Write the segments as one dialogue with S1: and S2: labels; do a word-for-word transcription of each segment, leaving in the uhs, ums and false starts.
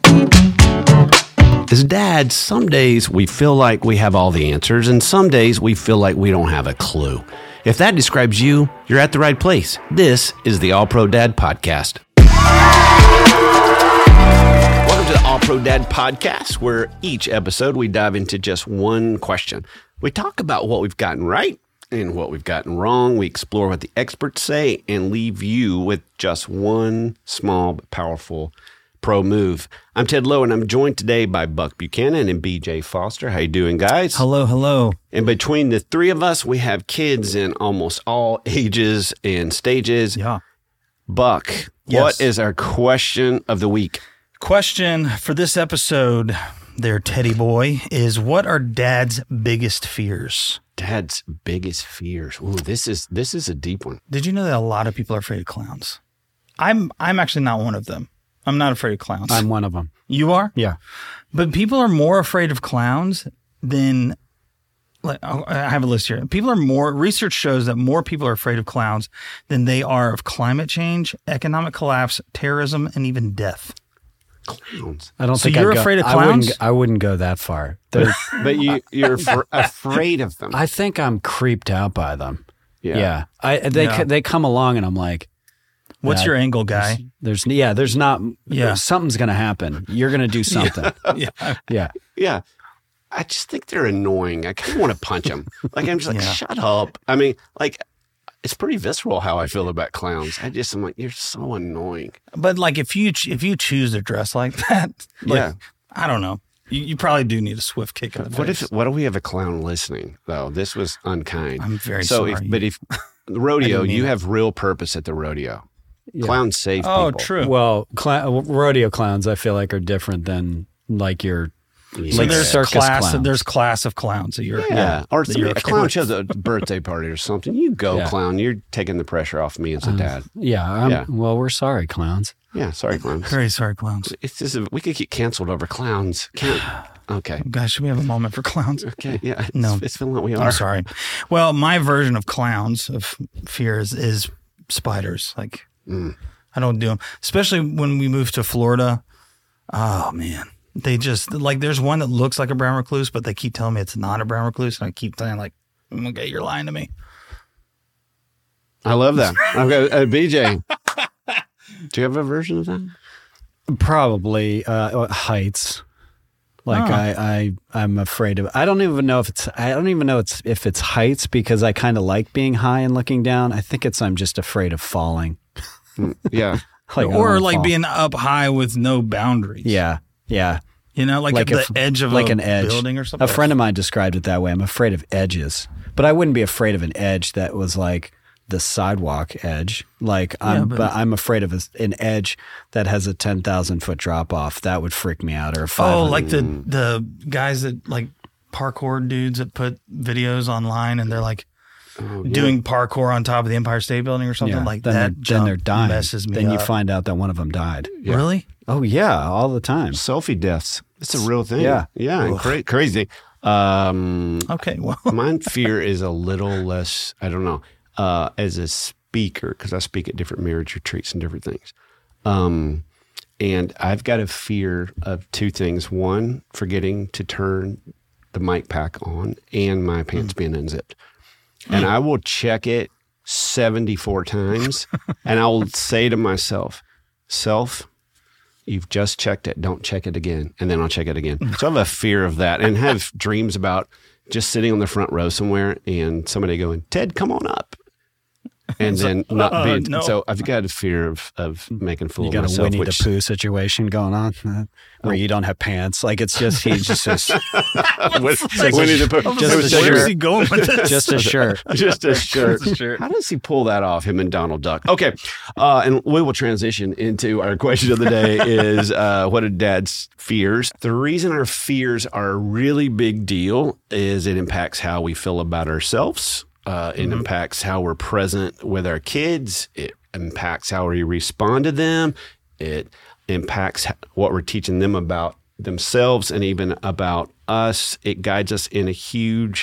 S1: As dads, some days we feel like we have all the answers, and some days we feel like we don't have a clue. If that describes you, you're at the right place. This is the All Pro Dad Podcast. Welcome to the All Pro Dad Podcast, where each episode we dive into just one question. We talk about what we've gotten right and what we've gotten wrong. We explore what the experts say and leave you with just one small but powerful pro move. I'm Ted Lowe, and I'm joined today by Buck Buchanan and B J Foster. How you doing, guys?
S2: Hello, hello.
S1: And between the three of us, we have kids in almost all ages and stages.
S2: Yeah.
S1: Buck,
S2: Yes.
S1: What is our question of the week?
S2: Question for this episode, there, Teddy boy, is what are Dad's biggest fears?
S1: Dad's biggest fears. Ooh, this is this is a deep one.
S2: Did you know that a lot of people are afraid of clowns? I'm I'm actually not one of them. I'm not afraid of clowns.
S3: I'm one of them.
S2: You are?
S3: Yeah.
S2: But people are more afraid of clowns than, like, I have a list here. People are more, research shows that more people are afraid of clowns than they are of climate change, economic collapse, terrorism, and even death.
S1: Clowns.
S3: I don't
S2: So
S3: think
S2: you're
S3: I'd go,
S2: afraid of
S3: I wouldn't,
S2: clowns?
S3: I wouldn't go that far. They're-
S1: But you you're af- afraid of them.
S3: I think I'm creeped out by them.
S1: Yeah.
S3: Yeah. I they
S2: Yeah.
S3: they come along and I'm like,
S2: What's
S3: That-
S2: your angle, guy?
S3: there's yeah, there's not
S2: Yeah.
S3: something's gonna happen. You're gonna do something.
S2: Yeah.
S3: Yeah.
S1: Yeah. I just think they're annoying. I kind of want to punch them. Like, I'm just like,
S2: Yeah.
S1: shut up. I mean, like, it's pretty visceral how I feel about clowns. I just, I'm like, you're so annoying.
S2: But like, if you ch- if you choose to dress like that, like,
S1: Yeah.
S2: I don't know. You, you probably do need a swift kick in the
S1: What
S2: face.
S1: if, what if we have a clown listening, though? This was unkind.
S2: I'm very
S1: so
S2: sorry.
S1: If, but if the rodeo,
S2: I didn't mean
S1: you
S2: it.
S1: have real purpose at the rodeo.
S3: Yeah.
S1: Clowns save
S2: Oh,
S1: people.
S2: true.
S3: Well, cl- rodeo clowns I feel like are different than like your
S1: Yeah.
S2: So
S3: like
S2: there's
S3: circus
S2: class.
S3: clowns.
S2: There's class of clowns that you're.
S1: Yeah. Or
S2: that
S1: some,
S2: you're
S1: a
S2: okay
S1: clown
S2: with.
S1: shows a birthday party or something. You go,
S3: Yeah.
S1: clown. You're taking the pressure off me as a dad.
S3: yeah, I'm,
S1: Yeah.
S3: Well, we're sorry, clowns.
S1: Yeah. Sorry, clowns.
S2: Very sorry, clowns.
S1: It's just, a, we could get canceled over clowns. Can't. Okay.
S2: Guys, should we have a moment for clowns?
S1: Okay. Yeah. It's,
S2: No.
S1: It's feeling like we are.
S2: I'm sorry. Well, my version of clowns of fears is spiders. Like,
S1: Mm.
S2: I don't do them, especially when we moved to Florida. Oh man, they just like there's one that looks like a brown recluse, but they keep telling me it's not a brown recluse, and I keep saying like, okay, you're lying to me.
S1: I love that. Okay. Uh, B J, do you have a version of that?
S3: Probably uh, heights. Like
S2: Oh.
S3: I, I, I'm afraid of. I don't even know if it's. I don't even know it's if it's heights because I kind of like being high and looking down. I think it's I'm just afraid of falling.
S1: Mm, Yeah.
S3: Like, I don't
S2: Or
S3: wanna
S2: like
S3: fall.
S2: being up high with no boundaries.
S3: Yeah, yeah.
S2: You know, like,
S3: Like
S2: at
S3: if-
S2: the edge of
S3: like
S2: a
S3: an edge.
S2: building or something.
S3: A friend of mine described it that way. I'm afraid of edges, but I wouldn't be afraid of an edge that was like the sidewalk edge. Like I'm,
S2: but-
S3: but, I'm afraid of a, an edge that has a ten thousand foot drop off. That would freak me out. Or a five.
S2: Oh, like the the guys that like parkour dudes that put videos online and they're like
S1: Oh, yeah.
S2: doing parkour on top of the Empire State Building or something
S3: yeah.
S2: like
S3: then
S2: that.
S3: They're, then
S2: jump
S3: they're dying.
S2: Messes me
S3: then you
S2: up.
S3: find out that one of them died.
S1: Yeah.
S2: Really?
S3: Oh yeah, all the time.
S1: Selfie deaths. It's a real thing.
S3: Yeah.
S1: Yeah. and Cra- crazy. Um,
S2: Okay. Well,
S1: mine fear is a little less, I don't know, uh, as a speaker, because I speak at different marriage retreats and different things. Um, and I've got a fear of two things. One, forgetting to turn the mic pack on and my pants being unzipped. And I will check it seventy-four times and I will say to myself, self, you've just checked it. Don't check it again. And then I'll check it again. So I have a fear of that and have dreams about just sitting on the front row somewhere and somebody going, Ted, come on up. And then not
S2: uh,
S1: being,
S2: no.
S1: so I've got a fear of, of making a fool
S3: You
S1: of
S3: got a
S1: myself.
S3: Winnie
S1: which,
S3: the Pooh situation going on, uh, where you don't have pants. Like it's just he just just,
S1: When- Winnie the Pooh.
S3: Just
S2: Where's
S3: a shirt.
S2: he going with this?
S3: just a shirt.
S1: Just a shirt.
S2: Just a shirt.
S1: How does he pull that off, him and Donald Duck? Okay. Uh, and we will transition into our question of the day is uh, what are dad's fears? The reason our fears are a really big deal is it impacts how we feel about ourselves. Uh, it
S2: Mm-hmm.
S1: impacts how we're present with our kids. It impacts how we respond to them. It impacts what we're teaching them about themselves and even about us. It guides us in a huge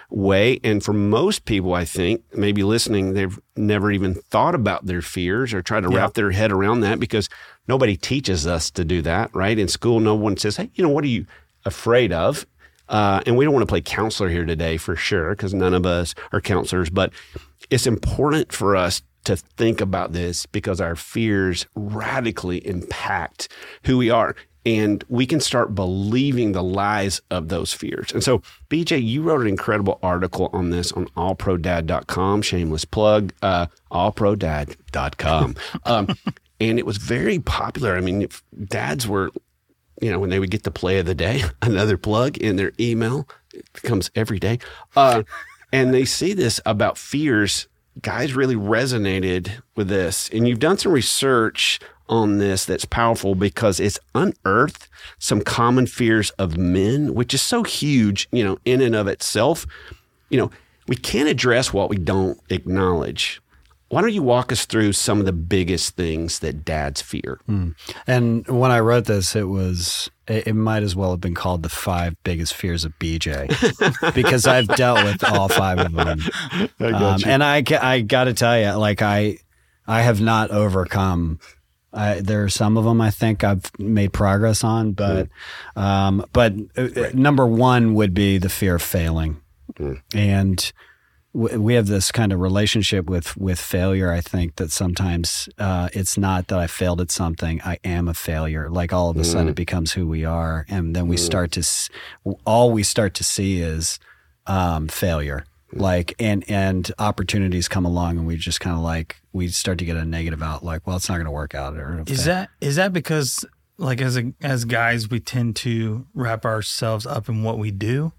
S1: way. And for most people, I think, maybe listening, they've never even thought about their fears or tried to
S2: Yeah.
S1: wrap their head around that because nobody teaches us to do that, right? In school, no one says, hey, you know, what are you afraid of? Uh, and we don't want to play counselor here today for sure, because none of us are counselors, but it's important for us to think about this because our fears radically impact who we are. And we can start believing the lies of those fears. And so, B J, you wrote an incredible article on this on all pro dad dot com, shameless plug, uh, all pro dad dot com. um, and it was very popular. I mean, if dads were, you know, when they would get the play of the day, another plug in their email, it comes every day. Uh, and they see this about fears. Guys really resonated with this. And you've done some research on this that's powerful because it's unearthed some common fears of men, which is so huge, you know, in and of itself. You know, we can't address what we don't acknowledge. Why don't you walk us through some of the biggest things that dads fear?
S3: Mm. And when I wrote this, it was, it, it might as well have been called the five biggest fears of B J because I've dealt with all five of them.
S1: I got
S3: Um,
S1: you.
S3: and I, ca- I got to tell you, like I, I have not overcome. I, there are some of them I think I've made progress on, but, mm. um, but right. number one would be the fear of failing, mm. and w- we have this kind of relationship with with failure. I think that sometimes uh, it's not that I failed at something; I am a failure. Like all of a mm. sudden, it becomes who we are, and then we mm. start to s- all we start to see is um, failure. Like, and, and opportunities come along and we just kind of like, we start to get a negative out, like, well, it's not going to work out. Or
S2: is that, is that because like as a, as guys, we tend to wrap ourselves up in what we do?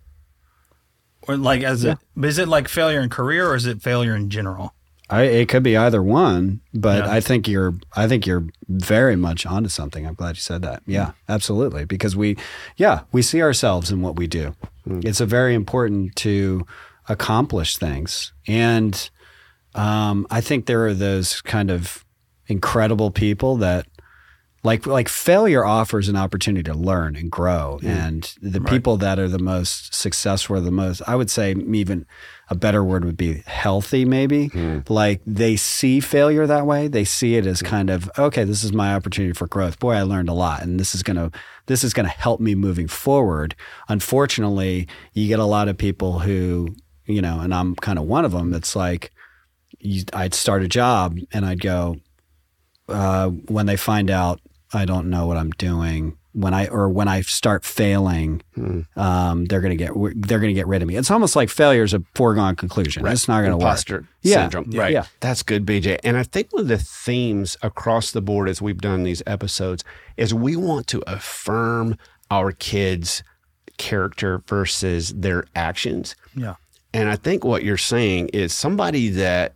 S2: Or like as
S3: yeah.
S2: a, is it like failure in career or is it failure in general?
S3: I, it could be either one, but
S2: Yeah.
S3: I think you're, I think you're very much onto something. I'm glad you said that. Yeah, mm. absolutely. Because we, yeah, we see ourselves in what we do. Mm. It's a very important to accomplish things. And um, I think there are those kind of incredible people that like, like failure offers an opportunity to learn and grow. Mm. And the
S2: Right.
S3: people that are the most successful are the most, I would say even a better word would be healthy, maybe. Mm. Like they see failure that way. They see it as kind of, okay, this is my opportunity for growth. Boy, I learned a lot. And this is going to, this is going to help me moving forward. Unfortunately, you get a lot of people who, you know, and I'm kind of one of them. It's like you, I'd start a job and I'd go, uh, when they find out I don't know what I'm doing, when I or when I start failing, hmm. um, they're gonna get they're gonna get rid of me. It's almost like failure is a foregone conclusion.
S1: Right.
S3: It's not gonna
S1: Imposter
S3: work. Yeah.
S1: syndrome.
S3: Yeah.
S1: Right.
S3: Yeah.
S1: That's good, B J. And I think one of the themes across the board as we've done these episodes is we want to affirm our kids' character versus their actions.
S2: Yeah.
S1: And I think what you're saying is somebody that,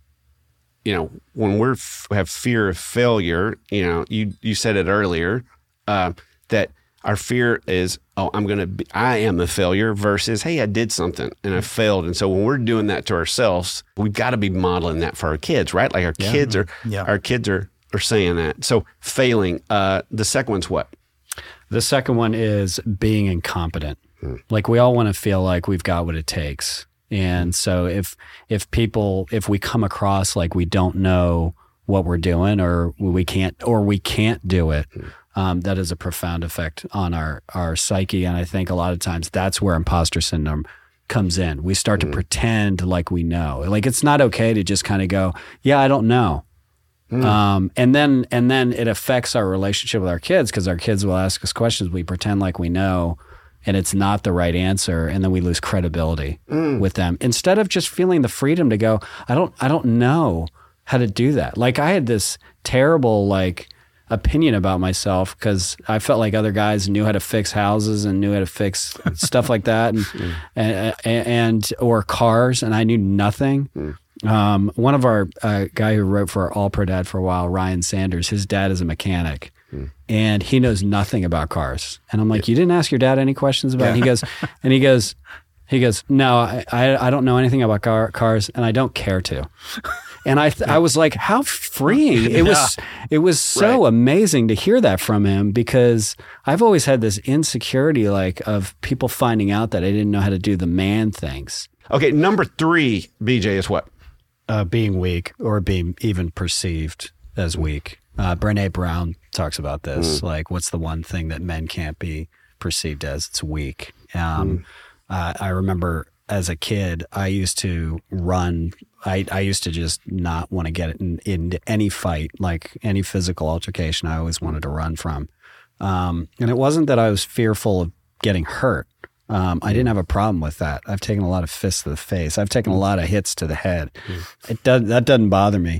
S1: you know, when we have fear of failure, you know, you, you said it earlier, uh, that our fear is, oh, I'm going to be, I am a failure versus, hey, I did something and I failed. And so when we're doing that to ourselves, we've got to be modeling that for our kids, right? Like our
S3: Yeah.
S1: kids are,
S2: Yeah.
S1: our kids are, are saying that. So failing, uh, the second one's what?
S3: The second one is being incompetent. Hmm. Like we all want to feel like we've got what it takes. And so if if people if we come across like we don't know what we're doing or we can't or we can't do it, um, that is a profound effect on our our psyche. And I think a lot of times that's where imposter syndrome comes in. We start mm. to pretend like we know. Like it's not okay to just kind of go, yeah, I don't know. Mm. Um, and then and then it affects our relationship with our kids because our kids will ask us questions. We pretend like we know. And it's not the right answer, and then we lose credibility mm. with them. Instead of just feeling the freedom to go, I don't, I don't know how to do that. Like I had this terrible like opinion about myself because I felt like other guys knew how to fix houses and knew how to fix stuff like that, and, mm. and, and and or cars, and I knew nothing. Mm. Um, one of our uh, guy who wrote for All Pro Dad for a while, Ryan Sanders, his dad is a mechanic. And he knows nothing about cars. And I'm like, you didn't ask your dad any questions about it? And he goes, and he goes, he goes, no, I, I, I don't know anything about car, cars and I don't care to. And I, th- I was like, how freeing. It was, it was so right. amazing to hear that from him because I've always had this insecurity like of people finding out that I didn't know how to do the man things.
S1: Okay, number three, B J, is what?
S3: Uh, being weak or being even perceived as weak. Uh, Brené Brown talks about this. Mm. Like, what's the one thing that men can't be perceived as? It's weak. Um, mm. uh, I remember as a kid, I used to run. I, I used to just not want to get in, in any fight, like any physical altercation. I always wanted to run from. Um, and it wasn't that I was fearful of getting hurt. Um, I didn't have a problem with that. I've taken a lot of fists to the face. I've taken a lot of hits to the head. Mm. It does, that doesn't bother me.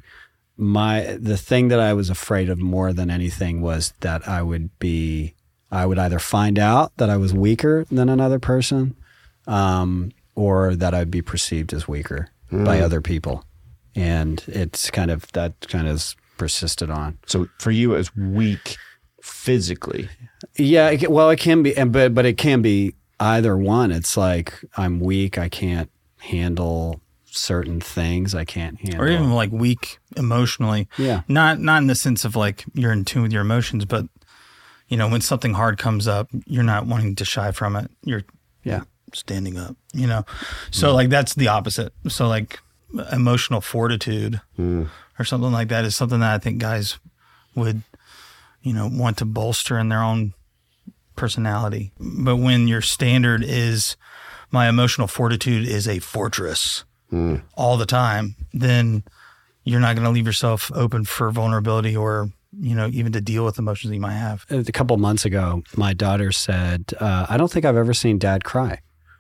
S3: My the thing that I was afraid of more than anything was that I would be, I would either find out that I was weaker than another person, um, or that I'd be perceived as weaker mm. by other people, and it's kind of that kind of persisted on.
S1: So for you, it was weak physically.
S3: Yeah, it, well, it can be, but but it can be either one. It's like I'm weak. I can't handle certain things. I can't handle,
S2: or even like weak emotionally.
S3: Yeah,
S2: not not in the sense of like you're in tune with your emotions, but you know when something hard comes up, you're not wanting to shy from it. You're
S3: yeah
S2: standing up. You know, so mm. like that's the opposite. So like emotional fortitude mm. or something like that is something that I think guys would you know want to bolster in their own personality. But when your standard is my emotional fortitude is a fortress mm. all the time, then you're not going to leave yourself open for vulnerability or, you know, even to deal with emotions that you might have.
S3: A couple of months ago, my daughter said, uh, I don't think I've ever seen Dad cry.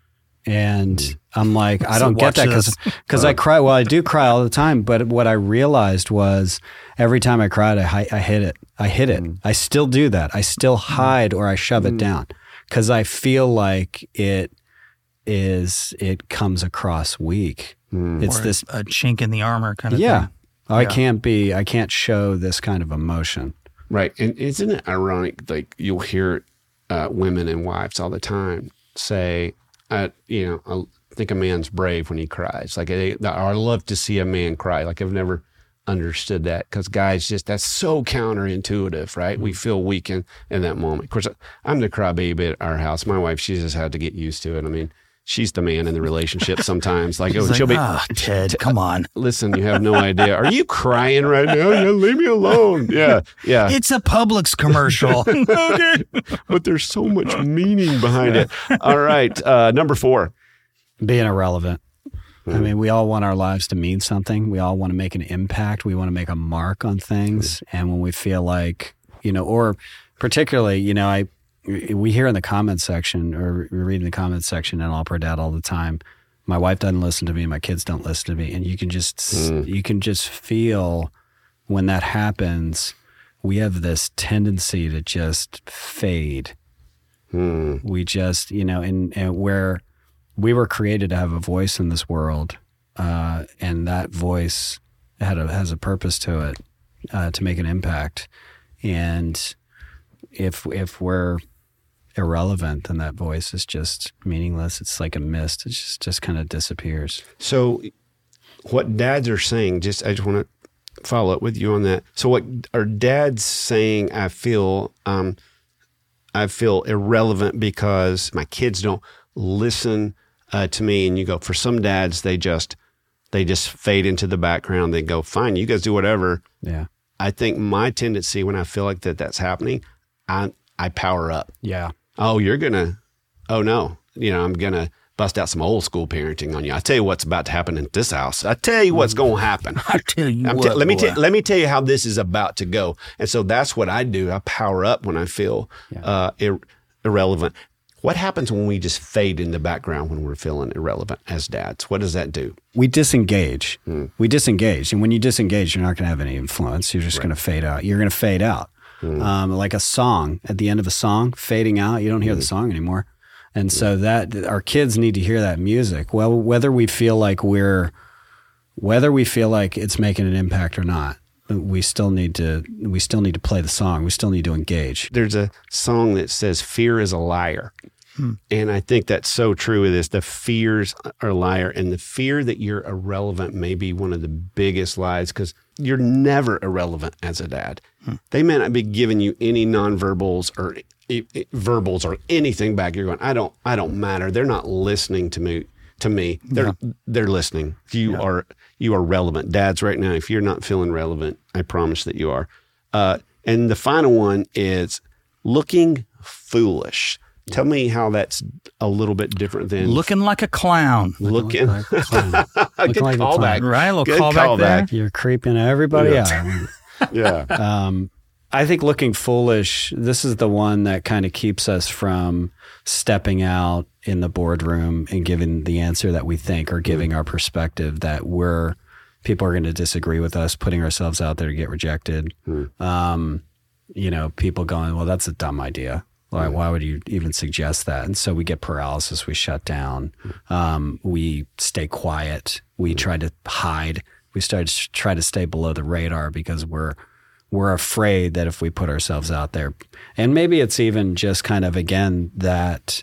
S3: And mm. I'm like, I don't so get that because because I cry. Well, I do cry all the time. But what I realized was every time I cried, I, I hid it. I hid it. Mm. I still do that. I still hide or I shove mm. it down because I feel like it is, it comes across weak. Mm. It's
S2: or
S3: this
S2: a chink in the armor kind of
S3: yeah.
S2: thing.
S3: I
S2: yeah.
S3: can't be, I can't show this kind of emotion.
S1: Right. And isn't it ironic? Like you'll hear uh, women and wives all the time say, I, you know, I think a man's brave when he cries. Like I, I love to see a man cry. Like I've never understood that because guys just, that's so counterintuitive, right? Mm-hmm. We feel weak in, in that moment. Of course, I'm the crybaby at our house. My wife, she just had to get used to it. I mean, she's the man in the relationship sometimes. Like, oh,
S2: like,
S1: she'll be,
S2: oh, Ted, come on.
S1: Listen, you have no idea. Are you crying right now? Yeah, leave me alone. Yeah, yeah.
S2: It's a Publix commercial.
S1: Okay. But there's so much meaning behind it. All right. Uh, number four.
S3: Being irrelevant. I mean, we all want our lives to mean something. We all want to make an impact. We want to make a mark on things. And when we feel like, you know, or particularly, you know, I we hear in the comments section or we read in the comments section in All Pro Dad all the time, my wife doesn't listen to me, my kids don't listen to me. And you can just, mm. you can just feel when that happens, we have this tendency to just fade. Mm. We just, you know, and, and where we were created to have a voice in this world, uh, and that voice had a, has a purpose to it, uh, to make an impact. And if if we're irrelevant, then that voice is just meaningless. It's like a mist. It just just kind of disappears.
S1: So, what dads are saying, just I just want to follow up with you on that. So, what are dads saying? I feel um, I feel irrelevant because my kids don't listen Uh, to me. And you go, for some dads, they just, they just fade into the background. They go, fine, you guys do whatever.
S3: Yeah.
S1: I think my tendency when I feel like that that's happening, I, I power up.
S3: Yeah.
S1: Oh, you're going to, oh no, you know, I'm going to bust out some old school parenting on you. I tell you what's about to happen in this house. I tell you what's going to happen.
S2: I tell you
S1: I'm
S2: what,
S1: t- let me
S2: boy.
S1: t- let me tell you how this is about to go. And so that's what I do. I power up when I feel yeah. uh, ir- irrelevant. What happens when we just fade in the background when we're feeling irrelevant as dads? What does that do?
S3: We disengage. Mm. We disengage. And when you disengage, you're not going to have any influence. You're just right. going to fade out. You're going to fade out. Mm. Um, like a song, at the end of a song, fading out, you don't hear mm. the song anymore. And mm. so that our kids need to hear that music. Well, whether we feel like we're, whether we feel like it's making an impact or not, we still need to, we still need to play the song. We still need to engage.
S1: There's a song that says, fear is a liar. Hmm. And I think that's so true with this. The fears are a liar. And the fear that you're irrelevant may be one of the biggest lies because you're never irrelevant as a dad. Hmm. They may not be giving you any nonverbals or I- I- verbals or anything back. You're going, I don't, I don't matter. They're not listening to me. to me. They're
S2: Yeah.
S1: they're listening. You
S2: Yeah.
S1: are you are relevant. Dads, right now, if you're not feeling relevant, I promise that you are. Uh, and the final one is looking foolish. Tell me how that's a little bit different than
S2: Looking like a clown,
S1: looking.
S3: Like a clown. Looking
S1: Good
S3: like a
S1: callback.
S3: clown.
S2: right? A little
S1: Good
S2: callback there.
S1: callback.
S3: You're creeping everybody
S1: Yeah.
S3: out.
S1: Yeah.
S3: Um, I think looking foolish, this is the one that kind of keeps us from stepping out in the boardroom and giving the answer that we think or giving our perspective that we're, people are going to disagree with us, putting ourselves out there to get rejected. Um, you know, people going, well, that's a dumb idea. Why, why would you even suggest that? And so we get paralysis, we shut down, um, we stay quiet, we try to hide, we start to try to stay below the radar because we're we're afraid that if we put ourselves out there, and maybe it's even just kind of, again, that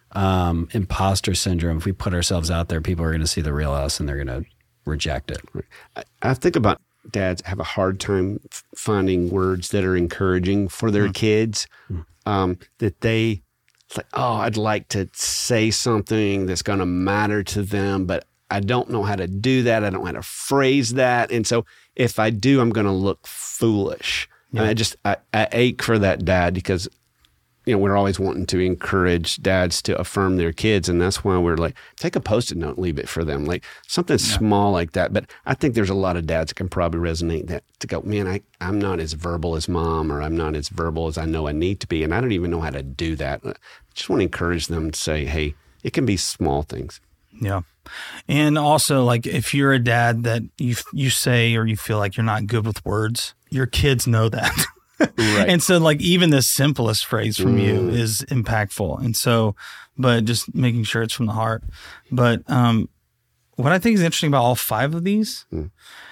S3: um, imposter syndrome. If we put ourselves out there, people are going to see the real us and they're going to reject it.
S1: I, I think about dads have a hard time f- finding words that are encouraging for their kids. Um, that they, it's like, oh, I'd like to say something that's going to matter to them, but I don't know how to do that. I don't know how to phrase that. And so if I do, I'm going to look foolish.
S2: Yeah.
S1: And I just, I, I ache for that dad because, you know, we're always wanting to encourage dads to affirm their kids. And that's why we're like, take a Post-it note and leave it for them. Like something small like that. But I think there's a lot of dads that can probably resonate that to go, man, I, I'm not as verbal as mom, or I'm not as verbal as I know I need to be. And I don't even know how to do that. I just want to encourage them to say, hey, it can be small things.
S2: Yeah. And also, like, if you're a dad that you you say or you feel like you're not good with words, your kids know that.
S1: Right.
S2: And so, like, even the simplest phrase from you is impactful. And so, but just making sure it's from the heart. But um, what I think is interesting about all five of these mm.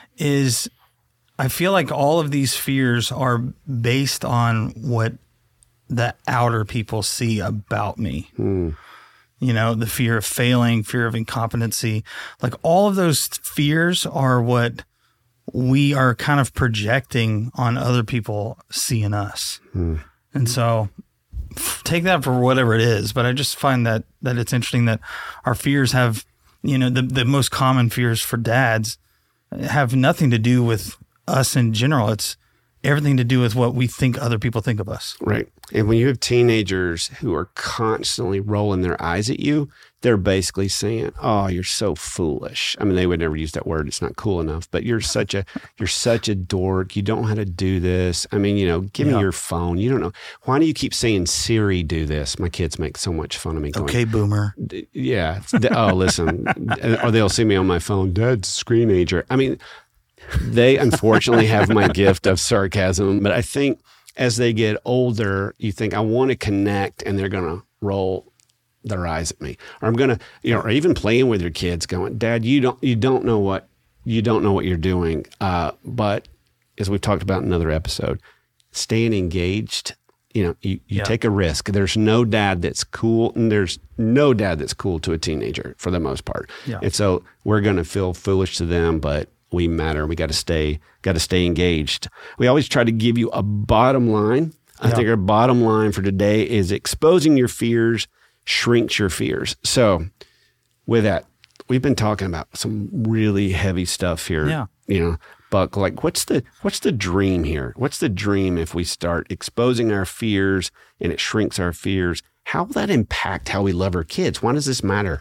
S2: is I feel like all of these fears are based on what the outer people see about me. Mm. You know, the fear of failing, fear of incompetency, like all of those fears are what we are kind of projecting on other people seeing us. Hmm. And so take that for whatever it is. But I just find that, that it's interesting that our fears have, you know, the, the most common fears for dads have nothing to do with us in general. It's everything to do with what we think other people think of us.
S1: Right. And when you have teenagers who are constantly rolling their eyes at you, they're basically saying, oh, you're so foolish. I mean, they would never use that word. It's not cool enough, but you're such a, you're such a dork. You don't know how to do this. I mean, you know, give yeah. me your phone. You don't know. Why do you keep saying Siri, do this? My kids make so much fun of me. Going,
S2: okay, boomer.
S1: Yeah. Oh, listen. Or they'll see me on my phone. Dad's screenager. I mean, they unfortunately have my gift of sarcasm, but I think as they get older, you think I want to connect, and they're going to roll their eyes at me, or I'm going to, you know, or even playing with your kids going, Dad, you don't, you don't know what, you don't know what you're doing. Uh, but as we've talked about in another episode, staying engaged, you know, you, you
S2: yeah.
S1: take a risk. There's no dad that's cool, and there's no dad that's cool to a teenager for the most part. Yeah. And so we're going to feel foolish to them, but we matter. We got to stay, got to stay engaged. We always try to give you a bottom line. I yeah. think our bottom line for today is exposing your fears shrinks your fears. So with that, we've been talking about some really heavy stuff here.
S2: Yeah.
S1: You know, Buck, like what's the, what's the dream here? What's the dream if we start exposing our fears and it shrinks our fears? How will that impact how we love our kids? Why does this matter?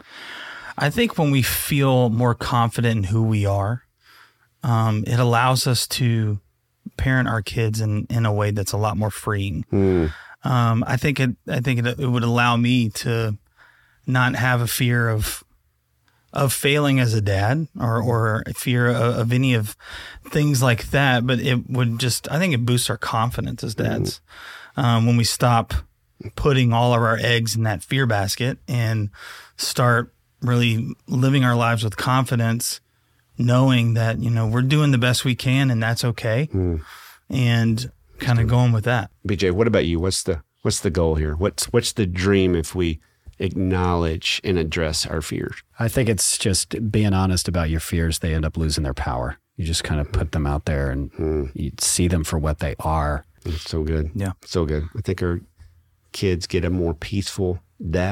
S2: I think when we feel more confident in who we are, um, it allows us to parent our kids in, in a way that's a lot more freeing. Mm. Um, I think it. I think it, it would allow me to not have a fear of of failing as a dad, or or a fear of, of any of things like that. But it would just. I think it boosts our confidence as dads mm. um, when we stop putting all of our eggs in that fear basket and start really living our lives with confidence, knowing that, you know, we're doing the best we can and that's okay. Mm. And kind of going with that.
S1: B J, what about you? What's the, what's the goal here? What's, what's the dream if we acknowledge and address our fears?
S3: I think it's just being honest about your fears. They end up losing their power. You just kind of put them out there and mm. you see them for what they are.
S1: It's so good.
S2: Yeah.
S1: So good. I think our kids get a more peaceful dad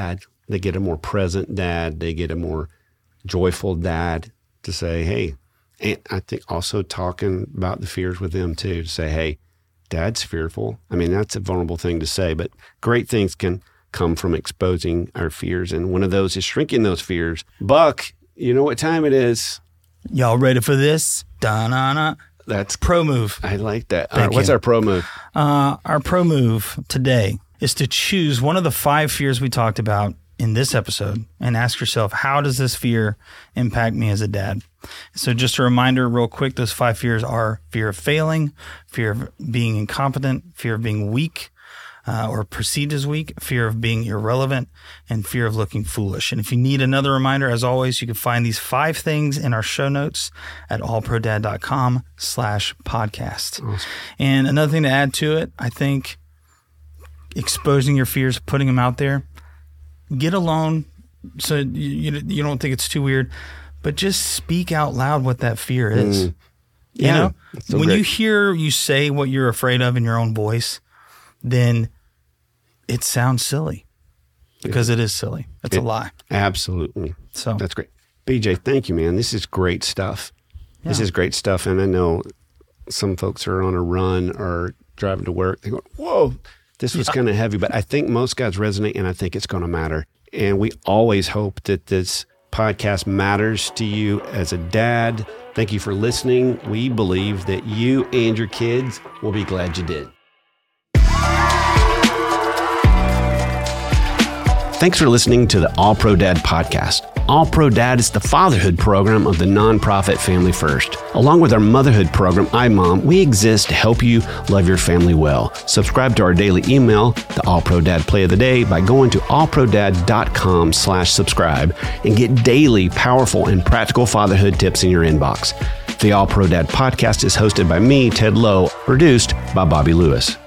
S1: They get a more present dad. They get a more joyful dad to say, hey, and I think also talking about the fears with them too, to say, hey, dad's fearful. I mean, that's a vulnerable thing to say, but great things can come from exposing our fears. And one of those is shrinking those fears. Buck, you know what time it is?
S2: Y'all ready for this? Da-na-na.
S1: That's
S2: pro move.
S1: I like that. All
S2: Thank
S1: right, what's
S2: you.
S1: our pro move?
S2: Uh, our pro move today is to choose one of the five fears we talked about in this episode and ask yourself, how does this fear impact me as a dad? So just a reminder real quick, those five fears are fear of failing, fear of being incompetent, fear of being weak, uh, or perceived as weak, fear of being irrelevant, and fear of looking foolish. And if you need another reminder, as always, you can find these five things in our show notes at allprodad.com slash podcast. Awesome. And another thing to add to it, I think exposing your fears, putting them out there, get alone so you, you don't think it's too weird, but just speak out loud what that fear is. Mm. You
S1: yeah,
S2: know,
S1: so
S2: when
S1: great.
S2: you hear you say what you're afraid of in your own voice, then it sounds silly because it is silly. It's
S1: it,
S2: a lie.
S1: Absolutely.
S2: So
S1: that's great. B J, thank you, man. This is great stuff.
S2: Yeah.
S1: This is great stuff. And I know some folks are on a run or driving to work. They go, whoa, this was yeah. kind of heavy, but I think most guys resonate, and I think it's going to matter. And we always hope that this podcast matters to you as a dad. Thank you for listening. We believe that you and your kids will be glad you did. Thanks for listening to the All Pro Dad podcast. All Pro Dad is the fatherhood program of the nonprofit Family First. Along with our motherhood program, iMom, we exist to help you love your family well. Subscribe to our daily email, the All Pro Dad Play of the Day, by going to allprodad.com slash subscribe and get daily powerful and practical fatherhood tips in your inbox. The All Pro Dad podcast is hosted by me, Ted Lowe, produced by Bobby Lewis.